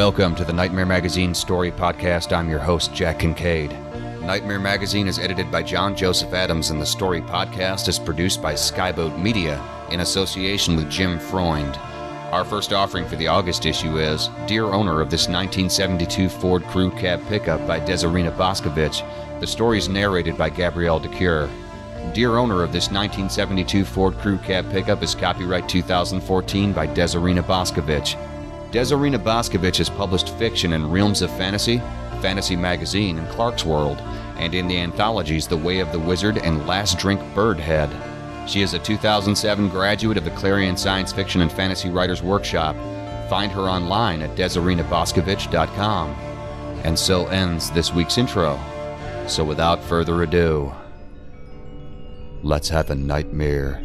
Welcome to the Nightmare Magazine Story Podcast. I'm your host, Jack Kincaid. Nightmare Magazine is edited by John Joseph Adams, and the Story Podcast is produced by Skyboat Media in association with Jim Freund. Our first offering for the August issue is Dear Owner of this 1972 Ford Crew Cab Pickup by Desirina Boscovich. The story is narrated by Gabrielle DeCure. Dear Owner of this 1972 Ford Crew Cab Pickup is copyright 2014 by Desirina Boscovich. Desirina Boscovich has published fiction in Realms of Fantasy, Fantasy Magazine, and Clarkesworld, and in the anthologies The Way of the Wizard and Last Drink Birdhead. She is a 2007 graduate of the Clarion Science Fiction and Fantasy Writers Workshop. Find her online at DesirinaBoscovich.com. And so ends this week's intro. So without further ado, let's have a nightmare.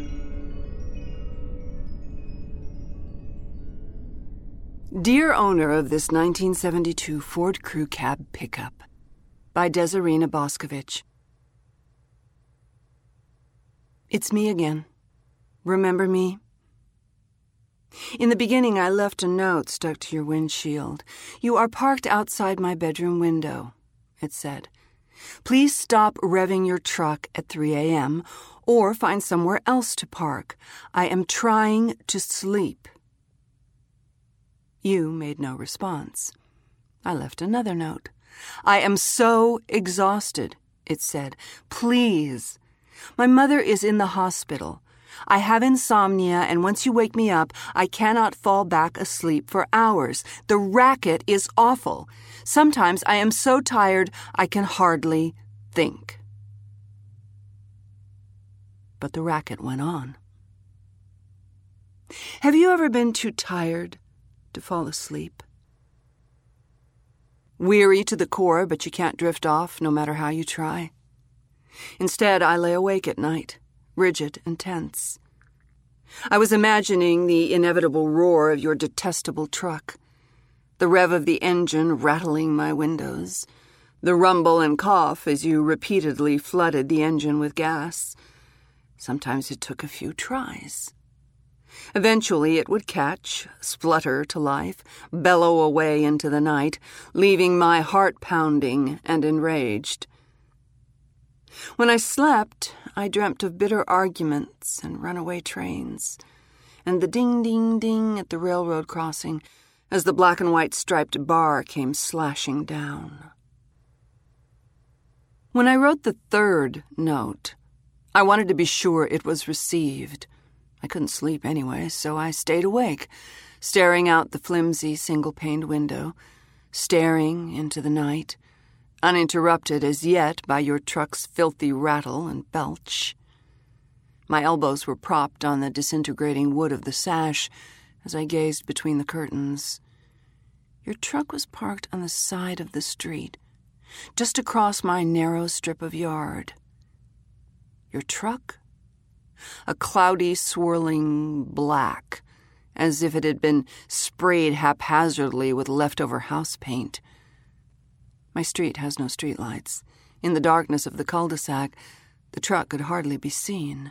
Dear Owner of this 1972 Ford Crew Cab Pickup by Desirina Boscovich. It's me again. Remember me? In the beginning, I left a note stuck to your windshield. You are parked outside my bedroom window, it said. Please stop revving your truck at 3 a.m. or find somewhere else to park. I am trying to sleep. You made no response. I left another note. I am so exhausted, it said. Please. My mother is in the hospital. I have insomnia, and once you wake me up, I cannot fall back asleep for hours. The racket is awful. Sometimes I am so tired I can hardly think. But the racket went on. Have you ever been too tired to fall asleep? Weary to the core, but you can't drift off no matter how you try. Instead, I lay awake at night, rigid and tense. I was imagining the inevitable roar of your detestable truck, the rev of the engine rattling my windows, the rumble and cough as you repeatedly flooded the engine with gas. Sometimes it took a few tries. Eventually it would catch, splutter to life, bellow away into the night, leaving my heart pounding and enraged. When I slept, I dreamt of bitter arguments and runaway trains, and the ding-ding-ding at the railroad crossing as the black and white striped bar came slashing down. When I wrote the third note, I wanted to be sure it was received. I couldn't sleep anyway, so I stayed awake, staring out the flimsy single-paned window, staring into the night, uninterrupted as yet by your truck's filthy rattle and belch. My elbows were propped on the disintegrating wood of the sash as I gazed between the curtains. Your truck was parked on the side of the street, just across my narrow strip of yard. Your truck? A cloudy, swirling black, as if it had been sprayed haphazardly with leftover house paint. My street has no streetlights. In the darkness of the cul-de-sac, the truck could hardly be seen.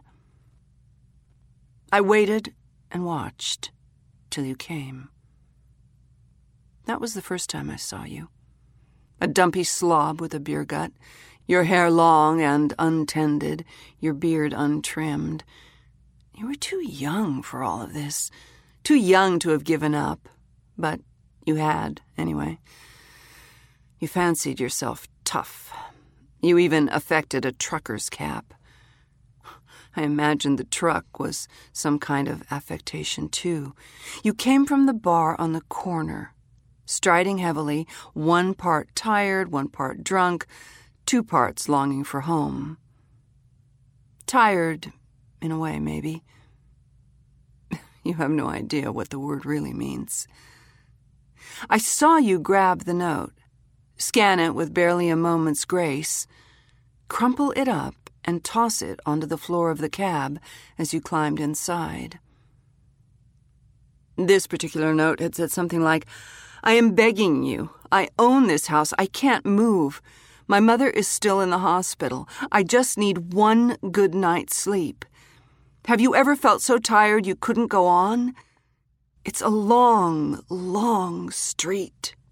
I waited and watched till you came. That was the first time I saw you. A dumpy slob with a beer gut, your hair long and untended, your beard untrimmed. You were too young for all of this, too young to have given up, but you had, anyway. You fancied yourself tough. You even affected a trucker's cap. I imagined the truck was some kind of affectation, too. You came from the bar on the corner, striding heavily, one part tired, one part drunk, 2 parts longing for home. Tired, in a way, maybe. You have no idea what the word really means. I saw you grab the note, scan it with barely a moment's grace, crumple it up, and toss it onto the floor of the cab as you climbed inside. This particular note had said something like, I am begging you. I own this house. I can't move. My mother is still in the hospital. I just need one good night's sleep. Have you ever felt so tired you couldn't go on? It's a long, long street.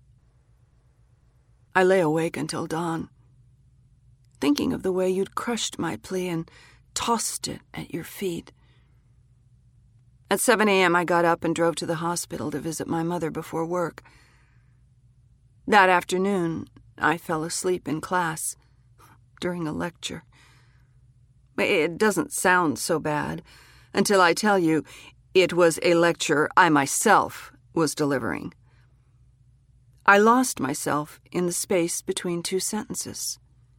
I lay awake until dawn, thinking of the way you'd crushed my plea and tossed it at your feet. At 7 a.m., I got up and drove to the hospital to visit my mother before work. That afternoon, I fell asleep in class during a lecture. It doesn't sound so bad until I tell you it was a lecture I myself was delivering. I lost myself in the space between two sentences.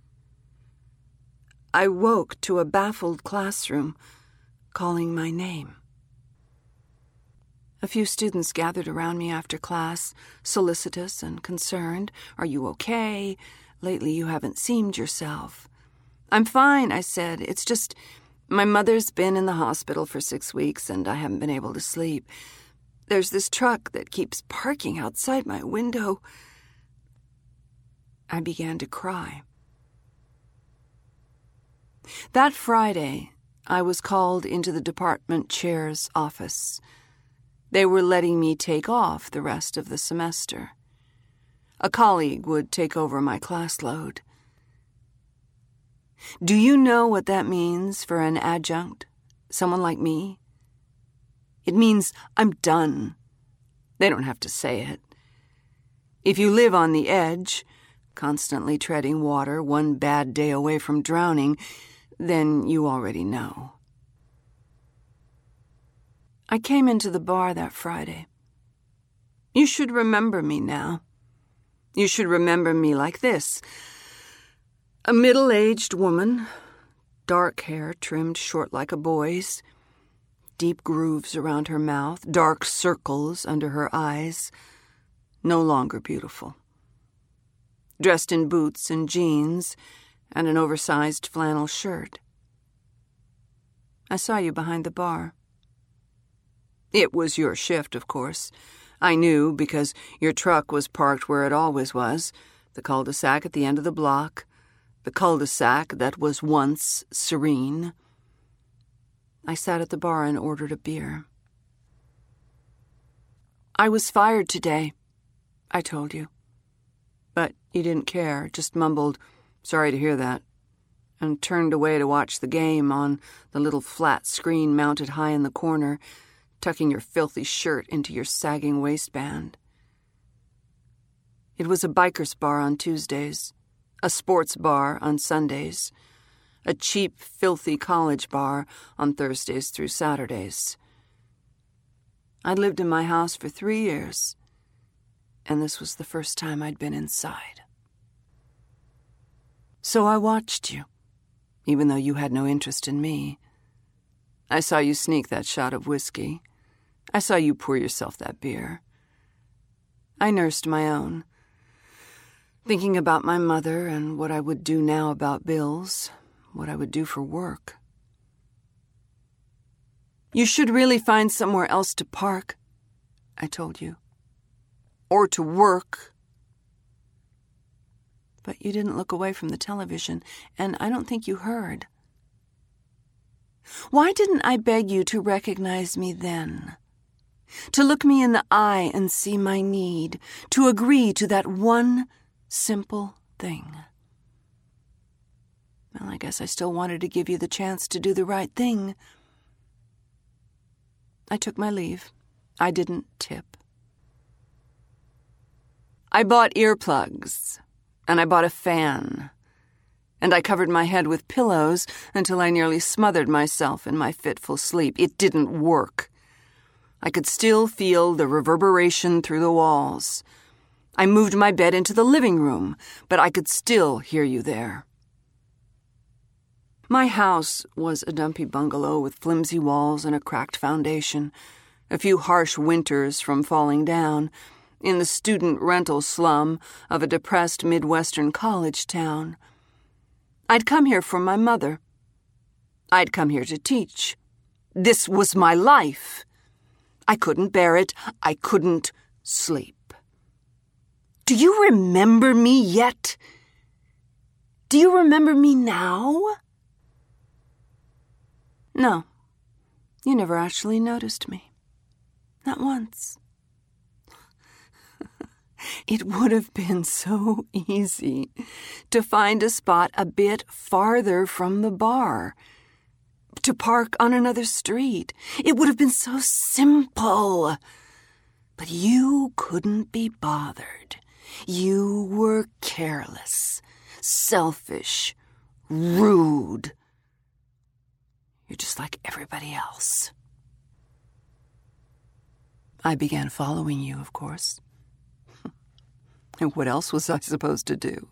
I woke to a baffled classroom calling my name. A few students gathered around me after class, solicitous and concerned. "Are you okay? Lately you haven't seemed yourself." "I'm fine," I said. "It's just my mother's been in the hospital for 6 weeks and I haven't been able to sleep. There's this truck that keeps parking outside my window." I began to cry. That Friday, I was called into the department chair's office. They were letting me take off the rest of the semester. A colleague would take over my class load. Do you know what that means for an adjunct, someone like me? It means I'm done. They don't have to say it. If you live on the edge, constantly treading water, one bad day away from drowning, then you already know. I came into the bar that Friday. You should remember me now. You should remember me like this. A middle-aged woman, dark hair trimmed short like a boy's, deep grooves around her mouth, dark circles under her eyes, no longer beautiful. Dressed in boots and jeans and an oversized flannel shirt. I saw you behind the bar. It was your shift, of course. I knew because your truck was parked where it always was, the cul-de-sac at the end of the block, the cul-de-sac that was once serene. I sat at the bar and ordered a beer. "I was fired today," I told you. But you didn't care, just mumbled, "Sorry to hear that," and turned away to watch the game on the little flat screen mounted high in the corner, tucking your filthy shirt into your sagging waistband. It was a biker's bar on Tuesdays, a sports bar on Sundays, a cheap, filthy college bar on Thursdays through Saturdays. I'd lived in my house for 3 years, and this was the first time I'd been inside. So I watched you, even though you had no interest in me. I saw you sneak that shot of whiskey. I saw you pour yourself that beer. I nursed my own, thinking about my mother and what I would do now about bills, what I would do for work. "You should really find somewhere else to park," I told you. "Or to work." But you didn't look away from the television, and I don't think you heard. Why didn't I beg you to recognize me then? To look me in the eye and see my need, to agree to that one simple thing? Well, I guess I still wanted to give you the chance to do the right thing. I took my leave. I didn't tip. I bought earplugs, and I bought a fan, and I covered my head with pillows until I nearly smothered myself in my fitful sleep. It didn't work. I could still feel the reverberation through the walls. I moved my bed into the living room, but I could still hear you there. My house was a dumpy bungalow with flimsy walls and a cracked foundation, a few harsh winters from falling down, in the student rental slum of a depressed Midwestern college town. I'd come here for my mother. I'd come here to teach. This was my life. I couldn't bear it. I couldn't sleep. Do you remember me yet? Do you remember me now? No, you never actually noticed me. Not once. It would have been so easy to find a spot a bit farther from the bar, to park on another street. It would have been so simple. But you couldn't be bothered. You were careless, selfish, rude. You're just like everybody else. I began following you, of course. And what else was I supposed to do?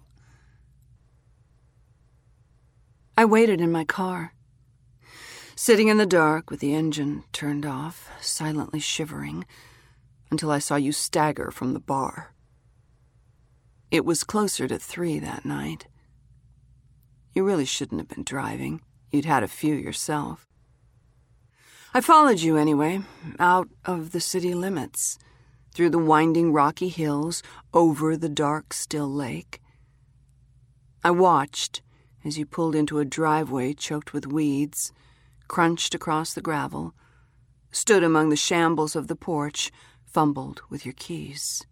I waited in my car, sitting in the dark with the engine turned off, silently shivering, until I saw you stagger from the bar. It was closer to 3 that night. You really shouldn't have been driving. You'd had a few yourself. I followed you anyway, out of the city limits, through the winding rocky hills, over the dark, still lake. I watched as you pulled into a driveway choked with weeds, crunched across the gravel, stood among the shambles of the porch, fumbled with your keys.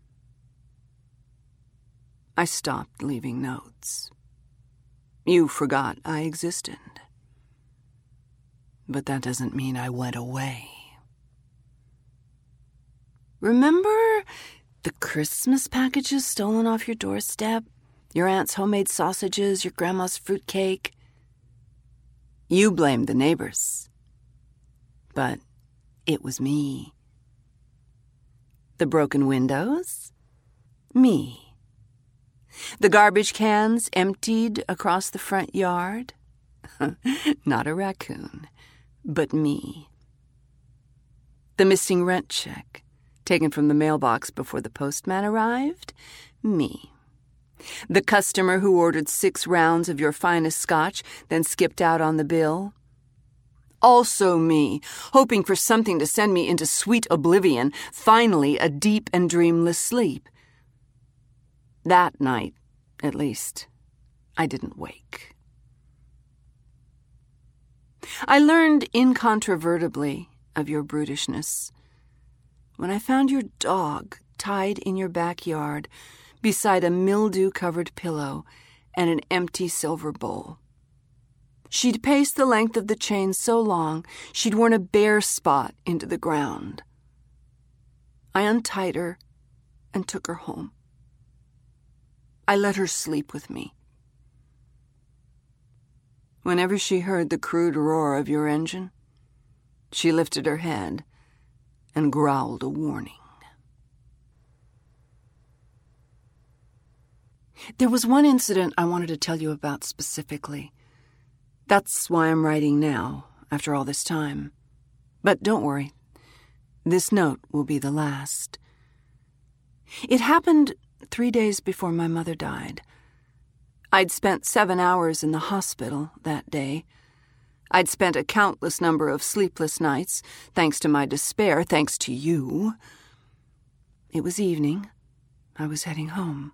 I stopped leaving notes. You forgot I existed. But that doesn't mean I went away. Remember the Christmas packages stolen off your doorstep? Your aunt's homemade sausages, your grandma's fruitcake? You blamed the neighbors. But it was me. The broken windows? Me. The garbage cans emptied across the front yard? Not a raccoon, but me. The missing rent check, taken from the mailbox before the postman arrived? Me. The customer who ordered 6 rounds of your finest scotch, then skipped out on the bill? Also me, hoping for something to send me into sweet oblivion, finally a deep and dreamless sleep. That night, at least, I didn't wake. I learned incontrovertibly of your brutishness when I found your dog tied in your backyard beside a mildew-covered pillow and an empty silver bowl. She'd paced the length of the chain so long she'd worn a bare spot into the ground. I untied her and took her home. I let her sleep with me. Whenever she heard the crude roar of your engine, she lifted her head and growled a warning. There was one incident I wanted to tell you about specifically. That's why I'm writing now, after all this time. But don't worry, this note will be the last. It happened 3 days before my mother died. I'd spent 7 hours in the hospital that day. I'd spent a countless number of sleepless nights, thanks to my despair, thanks to you. It was evening. I was heading home.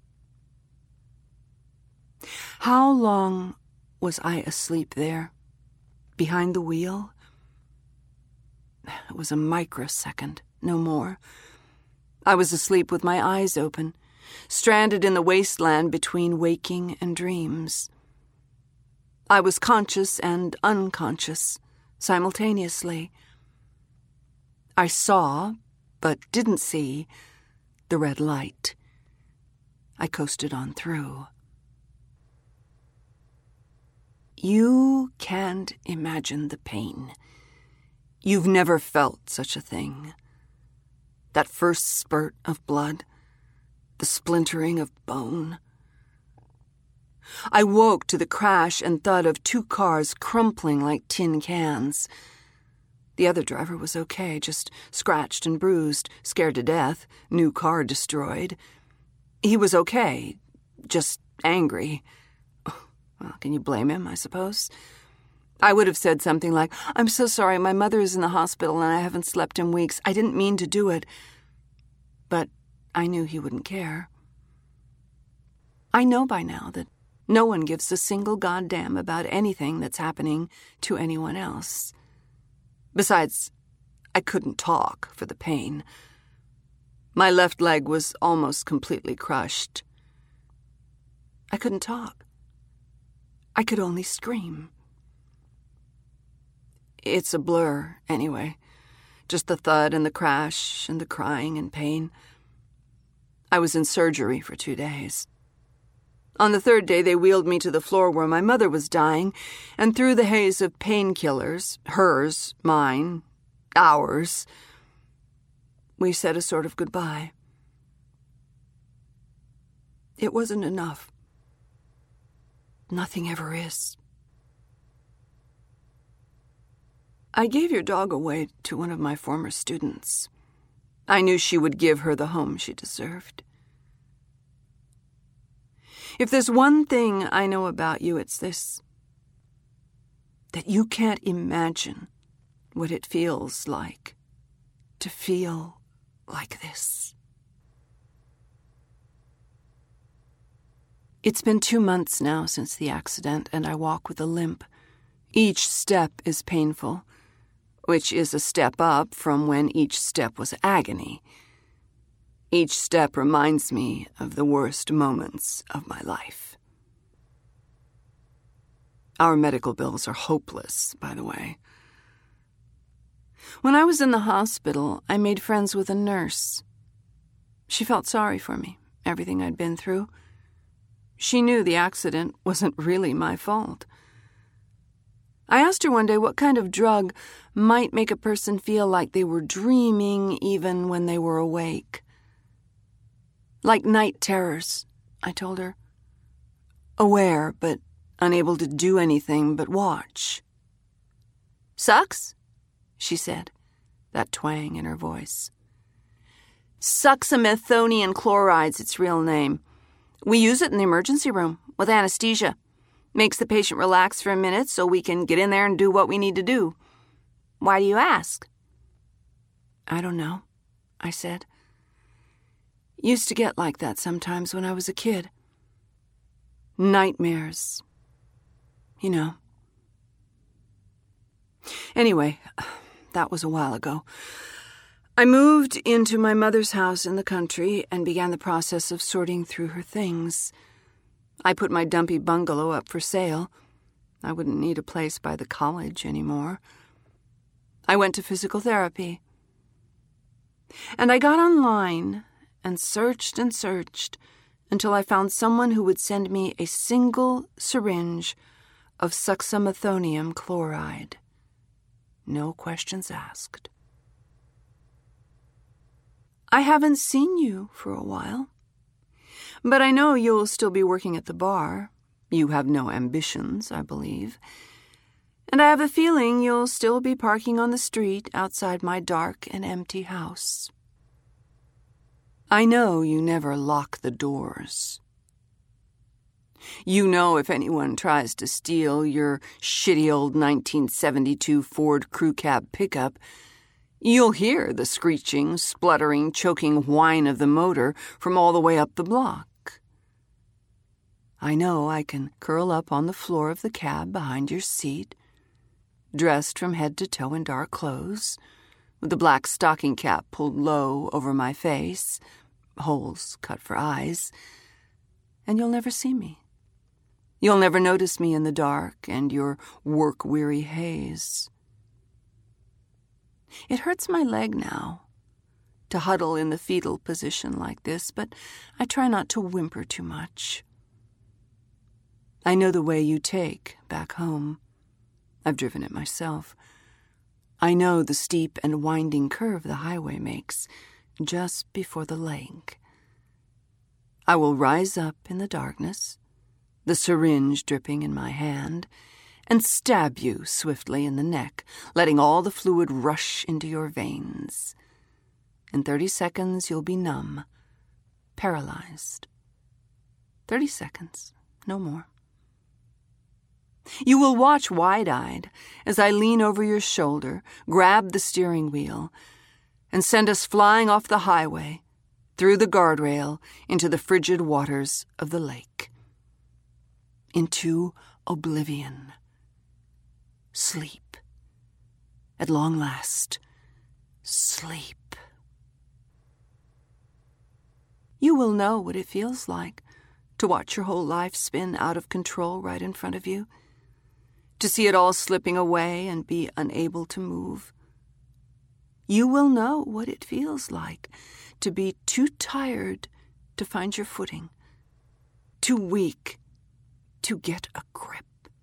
How long was I asleep there, behind the wheel? It was a microsecond, no more. I was asleep with my eyes open, stranded in the wasteland between waking and dreams. I was conscious and unconscious simultaneously. I saw, but didn't see, the red light. I coasted on through. You can't imagine the pain. You've never felt such a thing. That first spurt of blood, the splintering of bone. I woke to the crash and thud of 2 cars crumpling like tin cans. The other driver was okay, just scratched and bruised, scared to death, new car destroyed. He was okay, just angry. Well, can you blame him, I suppose? I would have said something like, "I'm so sorry, my mother is in the hospital and I haven't slept in weeks. I didn't mean to do it." But I knew he wouldn't care. I know by now that no one gives a single goddamn about anything that's happening to anyone else. Besides, I couldn't talk for the pain. My left leg was almost completely crushed. I couldn't talk. I could only scream. It's a blur, anyway. Just the thud and the crash and the crying and pain. I was in surgery for 2 days. On the 3rd day, they wheeled me to the floor where my mother was dying, and through the haze of painkillers, hers, mine, ours, we said a sort of goodbye. It wasn't enough. Nothing ever is. I gave your dog away to one of my former students. I knew she would give her the home she deserved. If there's one thing I know about you, it's this: that you can't imagine what it feels like to feel like this. It's been 2 months now since the accident, and I walk with a limp. Each step is painful, which is a step up from when each step was agony. Each step reminds me of the worst moments of my life. Our medical bills are hopeless, by the way. When I was in the hospital, I made friends with a nurse. She felt sorry for me, everything I'd been through. She knew the accident wasn't really my fault. I asked her one day what kind of drug might make a person feel like they were dreaming even when they were awake. Like night terrors, I told her. Aware, but unable to do anything but watch. Sucks, she said, that twang in her voice. Succinylmethonium chloride's its real name. We use it in the emergency room with anesthesia. Makes the patient relax for a minute so we can get in there and do what we need to do. Why do you ask? I don't know, I said. Used to get like that sometimes when I was a kid. Nightmares. You know. Anyway, that was a while ago. I moved into my mother's house in the country and began the process of sorting through her things. I put my dumpy bungalow up for sale. I wouldn't need a place by the college anymore. I went to physical therapy. And I got online and searched until I found someone who would send me a single syringe of succinylmethonium chloride. No questions asked. I haven't seen you for a while, but I know you'll still be working at the bar. You have no ambitions, I believe. And I have a feeling you'll still be parking on the street outside my dark and empty house. I know you never lock the doors. You know if anyone tries to steal your shitty old 1972 Ford Crew Cab pickup, you'll hear the screeching, spluttering, choking whine of the motor from all the way up the block. I know I can curl up on the floor of the cab behind your seat, dressed from head to toe in dark clothes, with the black stocking cap pulled low over my face, holes cut for eyes, and you'll never see me. You'll never notice me in the dark and your work-weary haze. It hurts my leg now to huddle in the fetal position like this, but I try not to whimper too much. I know the way you take back home. I've driven it myself. I know the steep and winding curve the highway makes just before the lake. I will rise up in the darkness, the syringe dripping in my hand, and stab you swiftly in the neck, letting all the fluid rush into your veins. In 30 seconds, you'll be numb, paralyzed. 30 seconds, no more. You will watch wide-eyed as I lean over your shoulder, grab the steering wheel, and send us flying off the highway, through the guardrail, into the frigid waters of the lake. Into oblivion. Sleep. At long last, sleep. You will know what it feels like to watch your whole life spin out of control right in front of you, to see it all slipping away and be unable to move. You will know what it feels like to be too tired to find your footing, too weak to get a grip.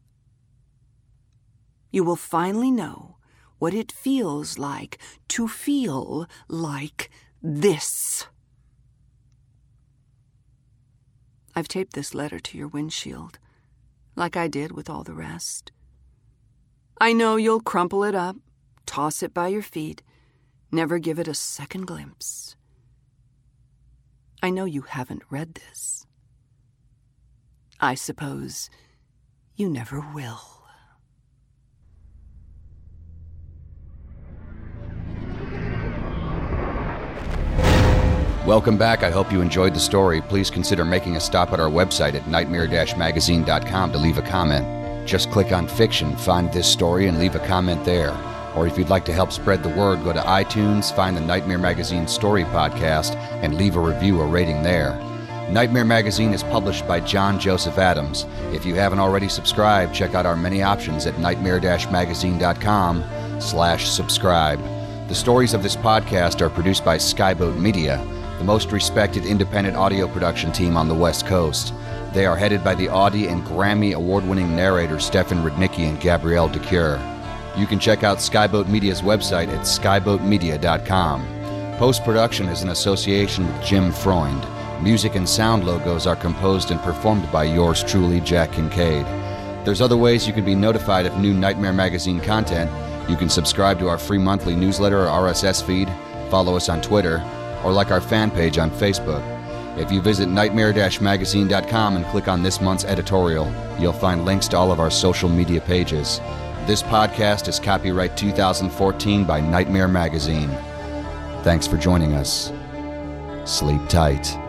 You will finally know what it feels like to feel like this. I've taped this letter to your windshield, like I did with all the rest. I know you'll crumple it up, toss it by your feet, never give it a second glimpse. I know you haven't read this. I suppose you never will. Welcome back. I hope you enjoyed the story. Please consider making a stop at our website at nightmare-magazine.com to leave a comment. Just click on Fiction, find this story, and leave a comment there. Or if you'd like to help spread the word, go to iTunes, find the Nightmare Magazine Story Podcast, and leave a review or rating there. Nightmare Magazine is published by John Joseph Adams. If you haven't already subscribed, check out our many options at nightmare-magazine.com/subscribe. The stories of this podcast are produced by Skyboat Media, the most respected independent audio production team on the West Coast. They are headed by the Audie and Grammy award-winning narrators Stefan Rudnicki and Gabrielle DeCure. You can check out Skyboat Media's website at skyboatmedia.com. Post-production is in association with Jim Freund. Music and sound logos are composed and performed by yours truly, Jack Kincaid. There's other ways you can be notified of new Nightmare Magazine content. You can subscribe to our free monthly newsletter or RSS feed, follow us on Twitter, or like our fan page on Facebook. If you visit nightmare-magazine.com and click on this month's editorial, you'll find links to all of our social media pages. This podcast is copyright 2014 by Nightmare Magazine. Thanks for joining us. Sleep tight.